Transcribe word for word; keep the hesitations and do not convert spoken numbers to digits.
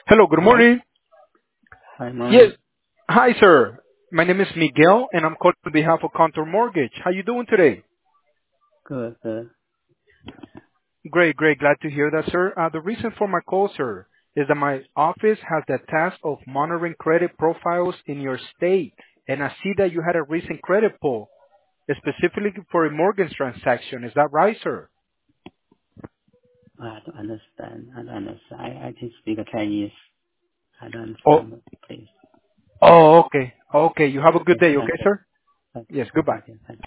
Hello, good Hello. morning. Hi, Yes. morning. Hi, sir. My name is Miguel, and I'm calling on behalf of Contour Mortgage. How you doing today? Good, good. Great, great. Glad to hear that, sir. Uh, the reason for my call, sir, is that my office has the task of monitoring credit profiles in your state, and I see that you had a recent credit pull, specifically for a mortgage transaction. Is that right, sir? I don't understand. I don't understand. I, I can speak Chinese. I don't Oh, understand, please. oh, okay. Okay. You have a good Okay, day, thank okay, you. sir? Thank Yes, you. goodbye. Thank you. Thank you.